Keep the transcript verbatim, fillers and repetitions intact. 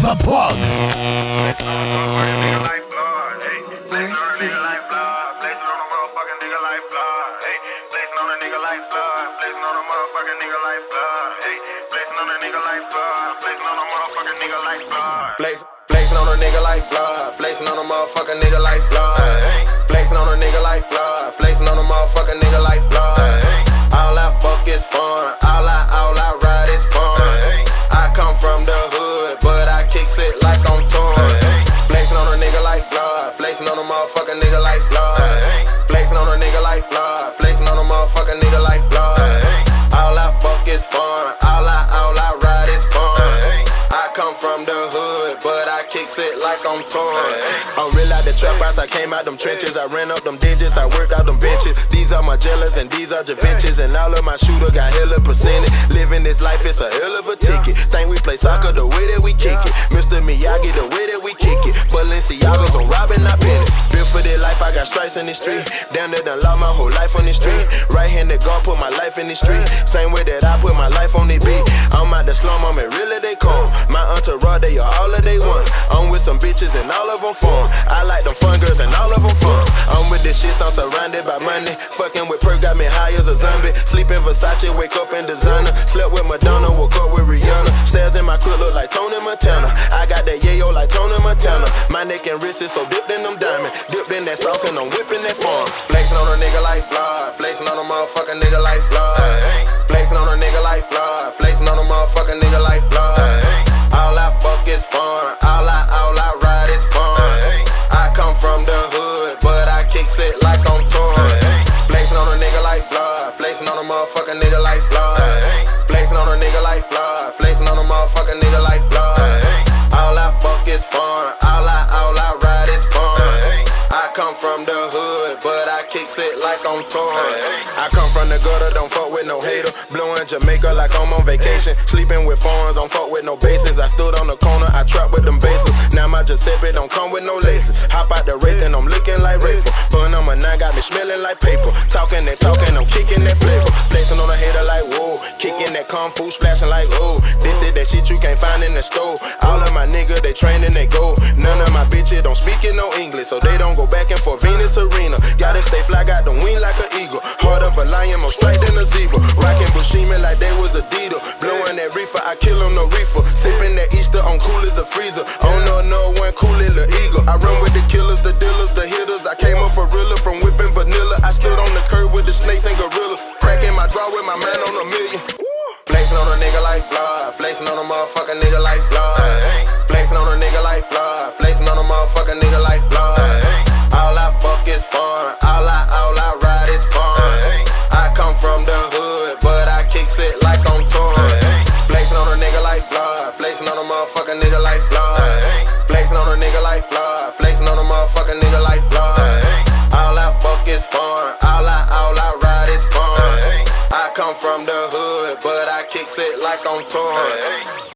The Plug. Flex, flexing on a nigga like blood, flexing on a motherfucking nigga like blood. Flexing on a nigga like blood, flexing on a motherfucking nigga like blood. All I fuck is fun, all I, all I ride is fun. I come from the hood, but I kicks it like I'm torn. Flexing on a nigga like blood, flexing on a motherfucking nigga like blood. Flexing on a nigga like blood, flexing on a motherfucking nigga like blood. All I fuck is fun, all I, all I ride is fun. I come from the hood, but I kicks it like I'm torn. I'm real out the trap house, I came out them trenches. I ran up them digits, I worked out them benches. These are my jealous and these are Javinches. And all of my shooter got hella percentage. Living this life, it's a hell of a ticket. Think we play soccer the way that we kick it. Mister Miyagi, the way that we kick it. Balenciagas on Robin, not Pennis. Built for this life, I got stripes in the street. Down there done lost my whole life on the street. Right-handed guard, put my life in the street. Same way that I put my life on the beat. I'm out the slum, I'm at really they come. My entourage, they are all of they want. I'm with some bitches and all of them fun. I like them fun girls and all of them fun. I'm with this shit, so I'm surrounded by money. Fucking with perk, got me high as a zombie. Sleep in Versace, wake up in designer. Slept with Madonna, woke up with Rihanna. Stairs in my crib look like Tony Montana. I got that yayo like Tony Montana. My neck and wrist is so dipped in them diamonds. Dipped in that sauce and I'm whipping that farm. Flexing on a nigga like blood, flexing on a motherfucking nigga like blood. Flexing on a nigga like blood, flexing on a motherfucking nigga like blood. All I fuck is fun, all I, all I ride is fun. I come from the hood, but I kicks it like I'm torn. Flexing on a nigga like blood, flexing on a motherfucking nigga like blood. Flexing on a nigga like blood, flexing on a motherfucking nigga like blood. All I fuck is fun, all I, all I ride is fun. I come from the hood, but I kicks it like I'm torn. I come from the gutter, don't fuck with no hater. Blowing Jamaica like I'm on vacation. Sleeping with foreigns, don't fuck with no bases. I stood on the corner, I trap with them bases. Now my Giuseppe don't come with no laces. Hop out the wraith and I'm looking like Rayful. Bun on my nine got me smelling like paper. Talking that talking, I'm kicking that flavor. Flexing on a hater like whoa. Kicking that kung fu, splashing like oh. This is that shit you can't find in the store. All of my niggas, they train and they go. None of my bitches don't speak in no English, so they don't go back and forth Venus Arena. Gotta stay fly, got the wing like an eagle. Heart of a lion, more straight than a zebra. Rockin' Bushimi like they was a Adidas. Blowing that reefer, I kill him no reefer. Sipping that Easter on cool as a freezer. Oh no, no one cool as the eagle. I run with the killers, the dealers, the hitters. I came up for realer from whipping vanilla. I stood on the curb with the snakes and gorillas. Cracking my draw with my man on a million. Flexing on a nigga like blood, flexing on a motherfucking nigga like blood. Flexing on a nigga like blood, flexing on a motherfucking nigga like blood. All I fuck is fun, all I, all I ride is fun. I come from the hood, but I kicks it like I'm torn. Flexing on a nigga like blood, flexing on a motherfucking nigga like blood. Flexing on a nigga like blood, flexing on a motherfucking nigga like blood. All I fuck is fun, all I, all I ride is fun. I come from the hood, but I kicks it like I'm torn.